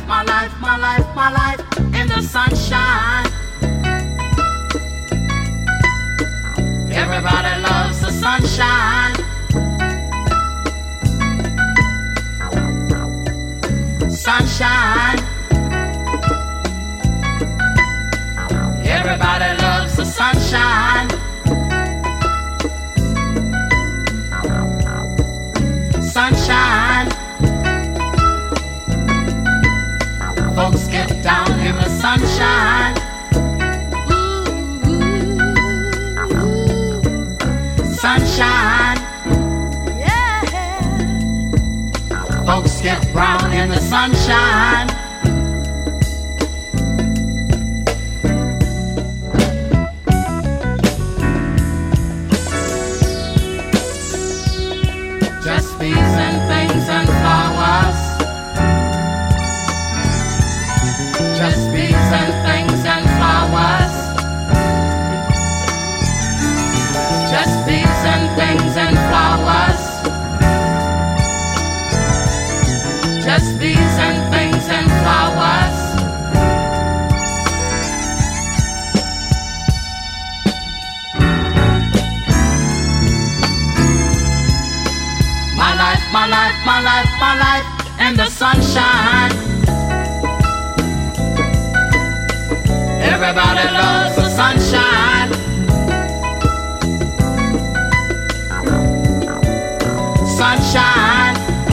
my life, my life, my life in the sunshine. Everybody loves the sunshine. Sunshine. Everybody loves the sunshine. Sunshine. Folks get down in the sunshine. Sunshine. Yeah. Folks get brown in the sunshine. Just bees and things and flowers. Just bees and things and flowers. Just bees and things and flowers. Just bees and things and flowers. My life, my life, my life, my life in the sunshine. Everybody loves the sunshine. Sunshine.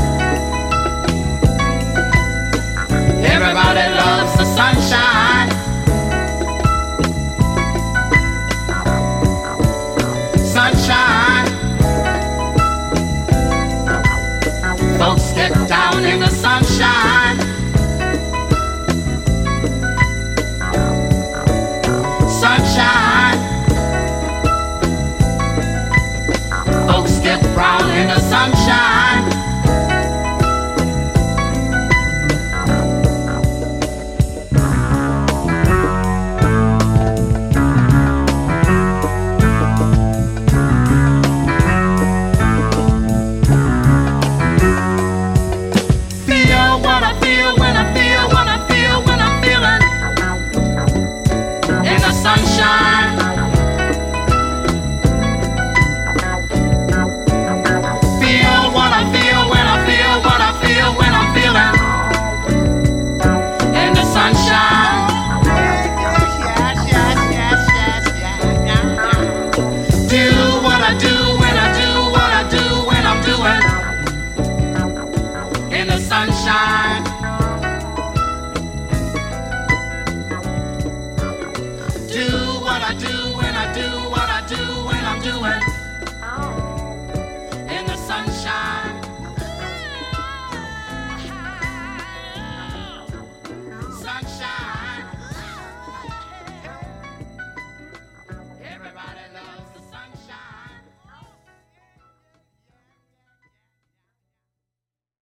Everybody loves the sunshine. Sunshine. Folks get down in the sunshine. Sunshine. Folks get brown in the sunshine. Feel what I feel when I feel what I feel when I'm feeling in the sunshine. Feel what I feel when I feel what I feel when I'm feeling in the sunshine. Yes, yes, yes, yes, yes, yes, yes. Do what I do when I do what I do when I'm doing in the sunshine.